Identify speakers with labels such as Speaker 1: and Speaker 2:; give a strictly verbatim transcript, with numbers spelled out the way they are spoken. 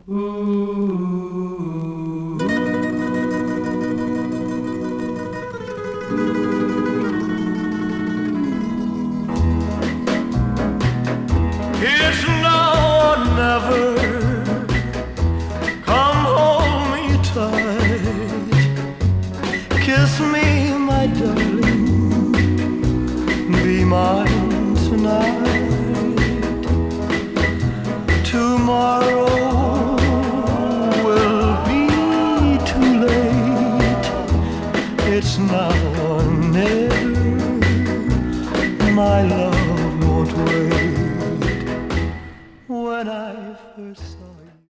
Speaker 1: It's now or never. Come hold me tight. Kiss me, my darling. Be mine tonight. Tomorrow will be too late. It's now or never. My love won't wait. When I first